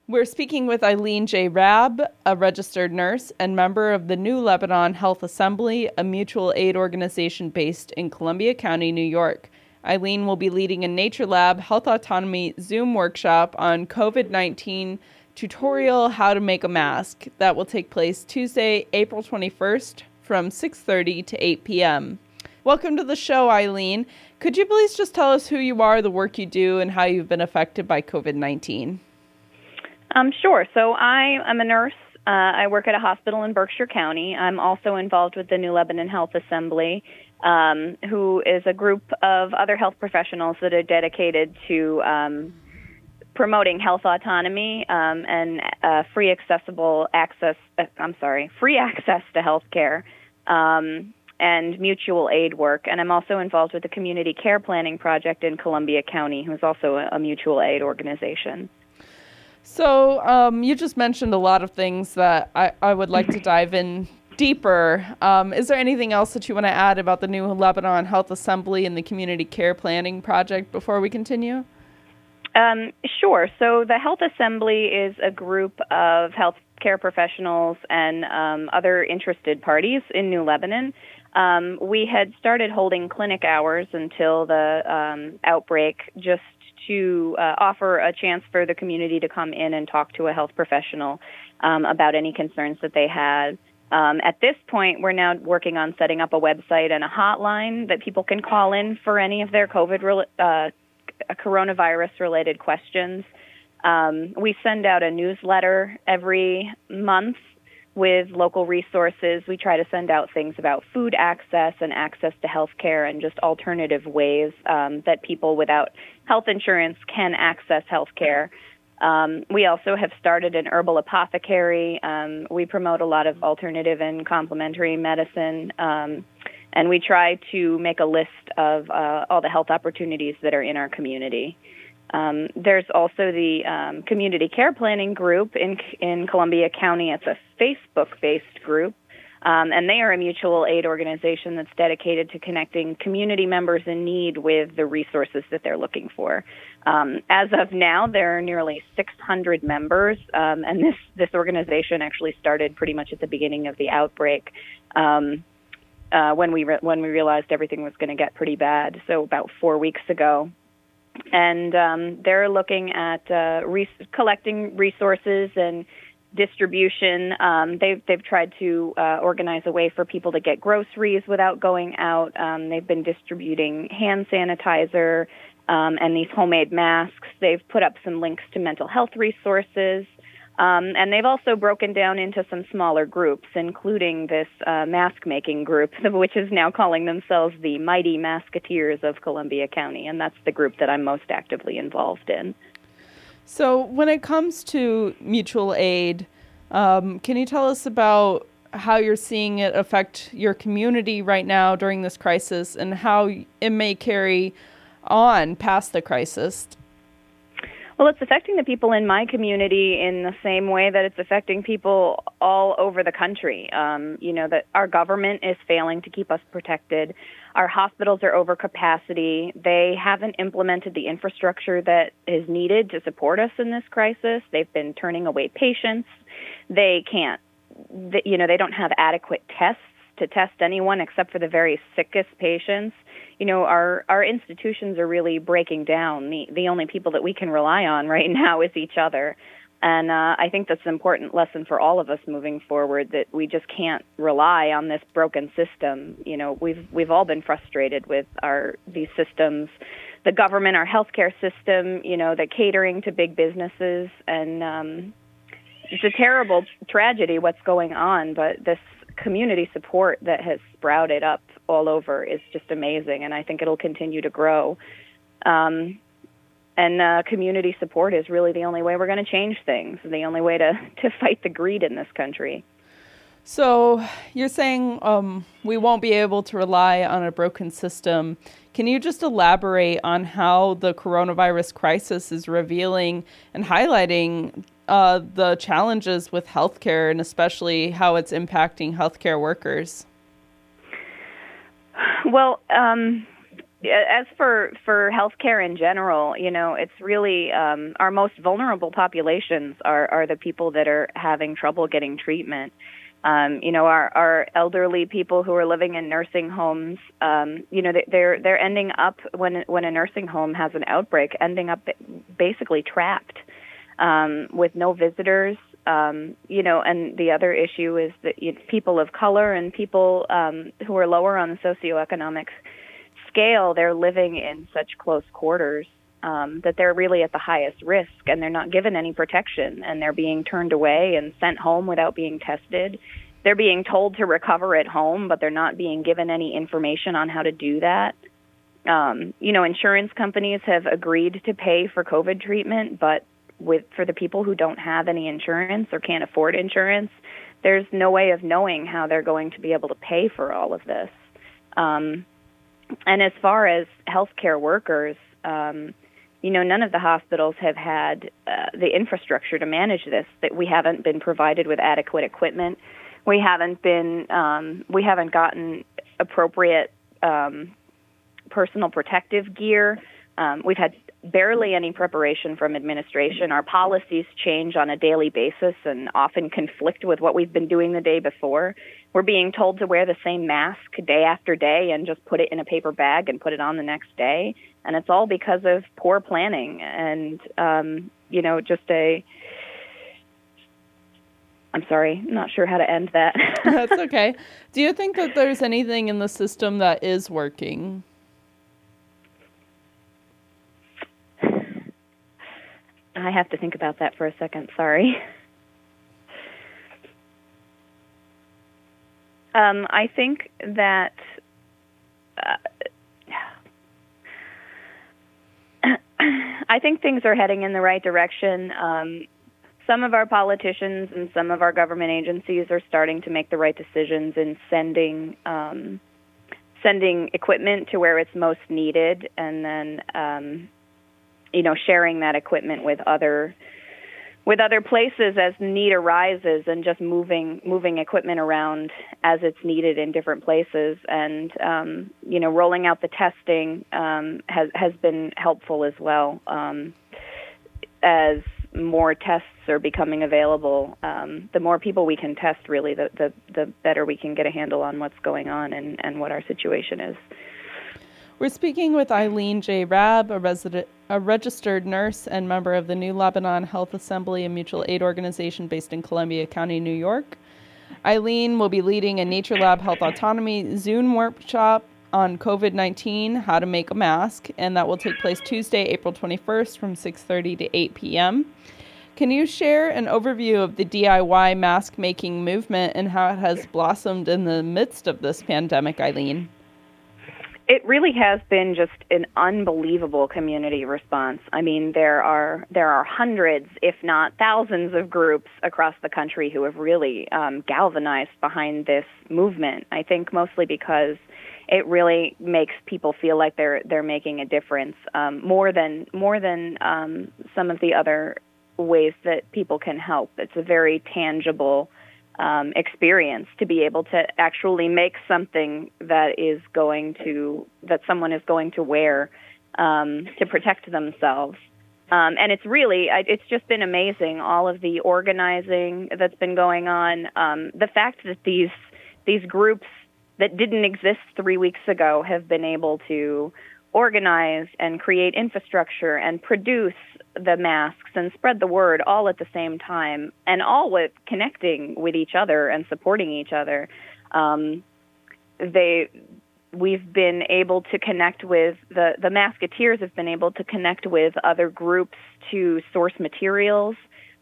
We're speaking with Eileen J. Rabb, a registered nurse and member of the New Lebanon Health Assembly, a mutual aid organization based in Columbia County, New York. Eileen will be leading a Nature Lab Health Autonomy Zoom workshop on COVID-19 tutorial how to make a mask that will take place Tuesday, April 21st from 6:30 to 8 p.m. Welcome to the show, Eileen. Could you please just tell us who you are, the work you do, and how you've been affected by COVID-19? Sure. So I am a nurse. I work at a hospital in Berkshire County. I'm also involved with the New Lebanon Health Assembly, who is a group of other health professionals that are dedicated to promoting health autonomy and free access to health care and mutual aid work. And I'm also involved with the Community Care Planning Project in Columbia County, who's also a mutual aid organization. So you just mentioned a lot of things that I would like to dive in deeper. Is there anything else that you want to add about the New Lebanon Health Assembly and the Community Care Planning Project before we continue? Sure. So the Health Assembly is a group of health care professionals and other interested parties in New Lebanon. We had started holding clinic hours until the outbreak, just to offer a chance for the community to come in and talk to a health professional about any concerns that they had. At this point, we're now working on setting up a website and a hotline that people can call in for any of their coronavirus-related questions. We send out a newsletter every month with local resources. We try to send out things about food access and access to health care and just alternative ways that people without health insurance can access health care. We also have started an herbal apothecary. We promote a lot of alternative and complementary medicine, and we try to make a list of all the health opportunities that are in our community. There's also the Community Care Planning Group in Columbia County. It's a Facebook-based group, and they are a mutual aid organization that's dedicated to connecting community members in need with the resources that they're looking for. As of now, there are nearly 600 members, and this organization actually started pretty much at the beginning of the outbreak when we realized everything was going to get pretty bad, so about 4 weeks ago. And they're looking at collecting resources and distribution. They've tried to organize a way for people to get groceries without going out. They've been distributing hand sanitizer and these homemade masks. They've put up some links to mental health resources. And they've also broken down into some smaller groups, including this mask-making group, which is now calling themselves the Mighty Masketeers of Columbia County, and that's the group that I'm most actively involved in. So when it comes to mutual aid, can you tell us about how you're seeing it affect your community right now during this crisis and how it may carry on past the crisis? Well, it's affecting the people in my community in the same way that it's affecting people all over the country. That our government is failing to keep us protected. Our hospitals are over capacity. They haven't implemented the infrastructure that is needed to support us in this crisis. They've been turning away patients. They don't have adequate tests to test anyone except for the very sickest patients. Our institutions are really breaking down. The only people that we can rely on right now is each other. And I think that's an important lesson for all of us moving forward, that we just can't rely on this broken system. We've all been frustrated with these systems, the government, our healthcare system, the catering to big businesses. And it's a terrible tragedy what's going on, but this community support that has sprouted up all over is just amazing, and I think it'll continue to grow. And community support is really the only way we're going to change things, the only way to fight the greed in this country. So you're saying we won't be able to rely on a broken system. Can you just elaborate on how the coronavirus crisis is revealing and highlighting the challenges with healthcare, and especially how it's impacting healthcare workers? Well, as for healthcare in general, it's really our most vulnerable populations are the people that are having trouble getting treatment. Our elderly people who are living in nursing homes, they're ending up when a nursing home has an outbreak, ending up basically trapped with no visitors. And the other issue is that people of color and people who are lower on the socioeconomic scale, they're living in such close quarters that they're really at the highest risk, and they're not given any protection, and they're being turned away and sent home without being tested. They're being told to recover at home, but they're not being given any information on how to do that. Insurance companies have agreed to pay for COVID treatment, but for the people who don't have any insurance or can't afford insurance, there's no way of knowing how they're going to be able to pay for all of this. And as far as healthcare workers, none of the hospitals have had the infrastructure to manage this. That we haven't been provided with adequate equipment. We haven't gotten appropriate personal protective gear. We've had barely any preparation from administration. Our policies change on a daily basis and often conflict with what we've been doing the day before. We're being told to wear the same mask day after day and just put it in a paper bag and put it on the next day. And it's all because of poor planning and, I'm sorry, not sure how to end that. That's okay. Do you think that there's anything in the system that is working? I have to think about that for a second. Sorry. I think that I think things are heading in the right direction. Some of our politicians and some of our government agencies are starting to make the right decisions in sending equipment to where it's most needed, and then sharing that equipment with other places as need arises, and just moving equipment around as it's needed in different places. And rolling out the testing has been helpful as well. As more tests are becoming available, the more people we can test, really, the better we can get a handle on what's going on and what our situation is. We're speaking with Eileen J. Rabb, a registered nurse and member of the New Lebanon Health Assembly, a mutual aid organization based in Columbia County, New York. Eileen will be leading a Nature Lab Health Autonomy Zoom workshop on COVID-19, how to make a mask, and that will take place Tuesday, April 21st from 6:30 to 8 p.m. Can you share an overview of the DIY mask making movement and how it has blossomed in the midst of this pandemic, Eileen? It really has been just an unbelievable community response. I mean, there are hundreds, if not thousands, of groups across the country who have really galvanized behind this movement. I think mostly because it really makes people feel like they're making a difference, more than some of the other ways that people can help. It's a very tangible experience to be able to actually make something that someone is going to wear to protect themselves. And it's just been amazing, all of the organizing that's been going on. The fact that these groups that didn't exist 3 weeks ago have been able to organize and create infrastructure and produce the masks and spread the word all at the same time, and all with connecting with each other and supporting each other. We've been able to connect with the Masketeers have been able to connect with other groups to source materials.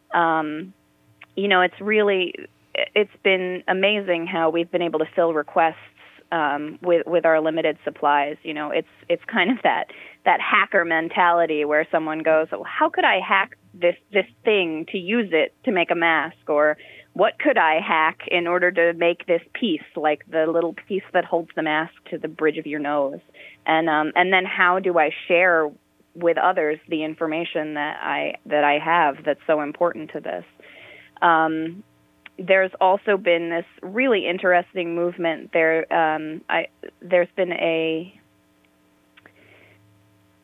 It's been amazing how we've been able to fill requests with our limited supplies. It's kind of that hacker mentality where someone goes, well, how could I hack this thing to use it to make a mask? Or what could I hack in order to make this piece, like the little piece that holds the mask to the bridge of your nose? And then how do I share with others the information that I have that's so important to this? There's also been this really interesting movement. There's been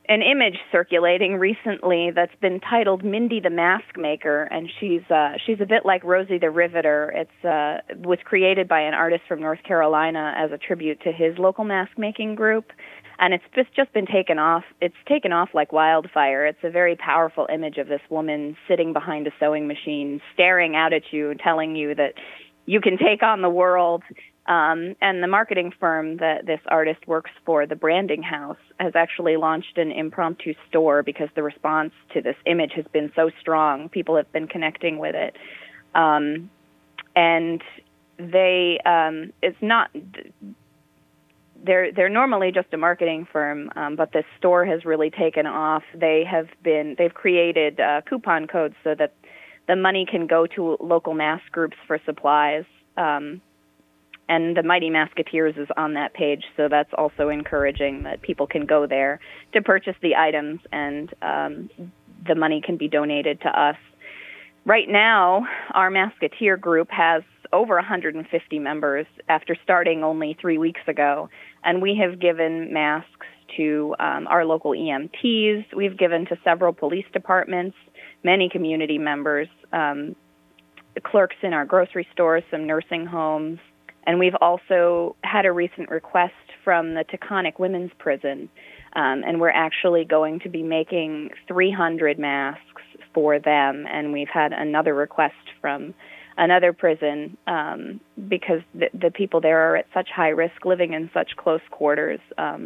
an image circulating recently that's been titled Mindy the Mask Maker, and she's a bit like Rosie the Riveter. It's was created by an artist from North Carolina as a tribute to his local mask making group, and it's just been taken off. It's taken off like wildfire. It's a very powerful image of this woman sitting behind a sewing machine, staring out at you, telling you that you can take on the world. And the marketing firm that this artist works for, The Branding House, has actually launched an impromptu store because the response to this image has been so strong. People have been connecting with it. And they, it's not, they're normally just a marketing firm, but this store has really taken off. They've created coupon codes so that the money can go to local mask groups for supplies. And the Mighty Masketeers is on that page, so that's also encouraging that people can go there to purchase the items, and the money can be donated to us. Right now, our Masketeer group has over 150 members after starting only 3 weeks ago, and we have given masks to our local EMTs. We've given to several police departments, many community members, clerks in our grocery stores, some nursing homes. And we've also had a recent request from the Taconic Women's Prison, and we're actually going to be making 300 masks for them. And we've had another request from another prison because the people there are at such high risk, living in such close quarters.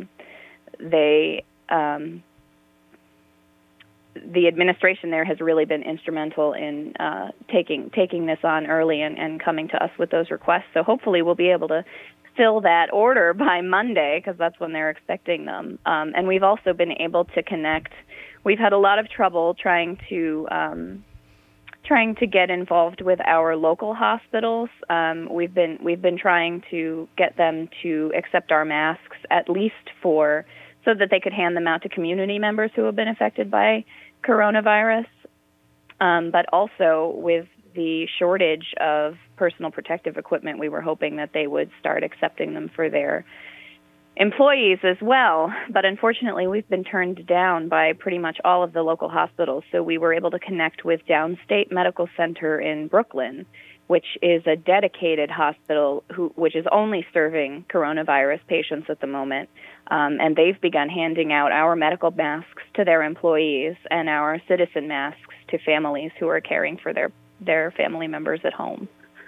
The administration there has really been instrumental in taking this on early and coming to us with those requests. So hopefully we'll be able to fill that order by Monday, because that's when they're expecting them. And we've also been able to connect. We've had a lot of trouble trying to get involved with our local hospitals. We've been trying to get them to accept our masks, at least so that they could hand them out to community members who have been affected by coronavirus, but also with the shortage of personal protective equipment, we were hoping that they would start accepting them for their employees as well. But unfortunately, we've been turned down by pretty much all of the local hospitals, so we were able to connect with Downstate Medical Center in Brooklyn, which is a dedicated hospital which is only serving coronavirus patients at the moment. And they've begun handing out our medical masks to their employees and our citizen masks to families who are caring for their family members at home.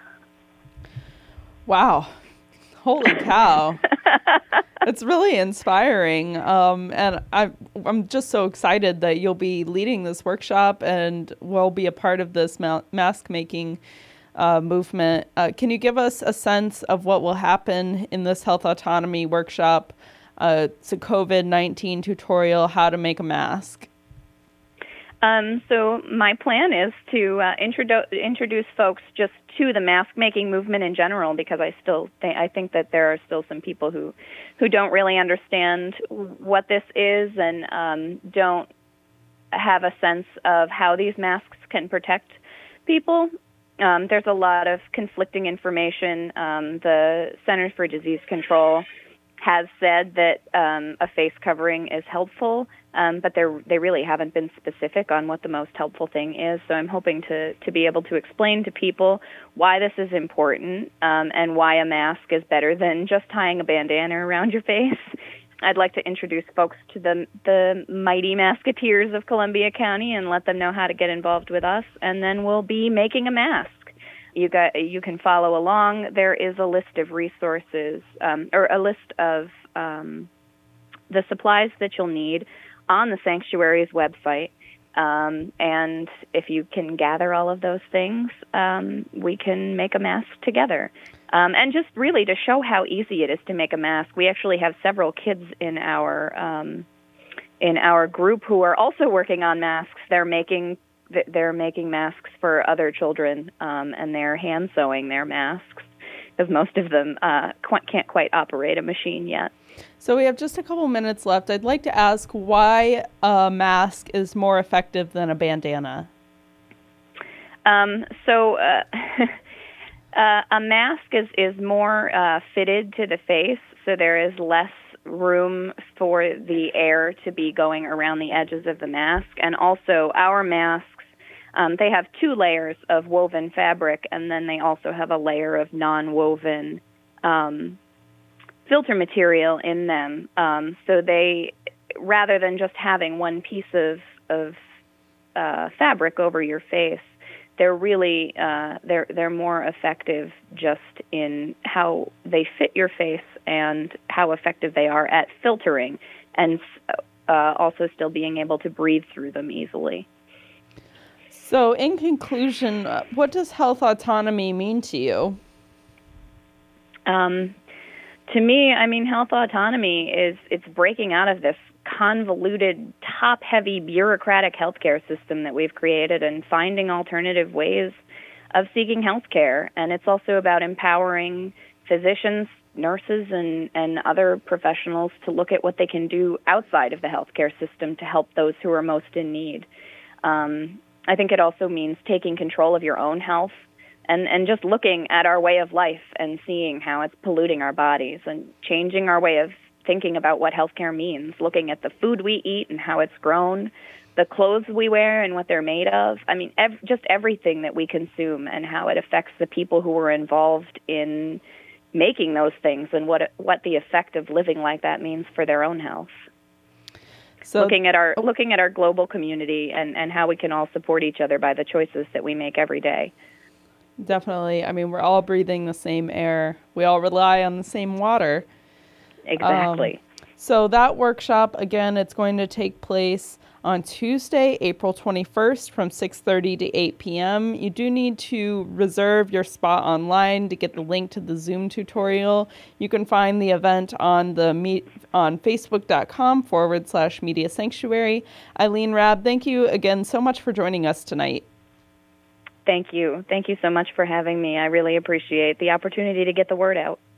Wow. Holy cow. It's really inspiring. And I'm just so excited that you'll be leading this workshop and will be a part of this mask making movement. Can you give us a sense of what will happen in this health autonomy workshop? It's a COVID-19 tutorial, how to make a mask. So my plan is to introduce folks just to the mask-making movement in general, because I think that there are still some people who don't really understand what this is and don't have a sense of how these masks can protect people. There's a lot of conflicting information. The Centers for Disease Control has said that a face covering is helpful, but they really haven't been specific on what the most helpful thing is. So I'm hoping to be able to explain to people why this is important and why a mask is better than just tying a bandana around your face. I'd like to introduce folks to the Mighty Masketeers of Columbia County and let them know how to get involved with us, and then we'll be making a mask. You can follow along. There is a list of resources or a list of the supplies that you'll need on the Sanctuary's website. And if you can gather all of those things, we can make a mask together. And just really to show how easy it is to make a mask, we actually have several kids in our group who are also working on masks. They're making masks for other children, and they're hand sewing their masks, because most of them can't quite operate a machine yet. So we have just a couple minutes left. I'd like to ask why a mask is more effective than a bandana. A mask is more fitted to the face, so there is less room for the air to be going around the edges of the mask. And also, our masks, they have 2 layers of woven fabric, and then they also have a layer of non-woven filter material in them. So they, rather than just having one piece of fabric over your face, they're really they're more effective just in how they fit your face and how effective they are at filtering, and also still being able to breathe through them easily. So, in conclusion, what does health autonomy mean to you? To me, I mean, health autonomy it's breaking out of this convoluted, top-heavy, bureaucratic healthcare system that we've created and finding alternative ways of seeking healthcare. And it's also about empowering physicians, nurses, and other professionals to look at what they can do outside of the healthcare system to help those who are most in need. I think it also means taking control of your own health and just looking at our way of life and seeing how it's polluting our bodies and changing our way of thinking about what healthcare means, looking at the food we eat and how it's grown, the clothes we wear and what they're made of. I mean, just everything that we consume and how it affects the people who are involved in making those things and what the effect of living like that means for their own health. So looking at our global community and how we can all support each other by the choices that we make every day. Definitely. I mean, we're all breathing the same air. We all rely on the same water. Exactly. So that workshop, again, it's going to take place on Tuesday, April 21st from 6:30 to 8 p.m. You do need to reserve your spot online to get the link to the Zoom tutorial. You can find the event on on facebook.com/Media Sanctuary. Eileen Rabb, thank you again so much for joining us tonight. Thank you. Thank you so much for having me. I really appreciate the opportunity to get the word out.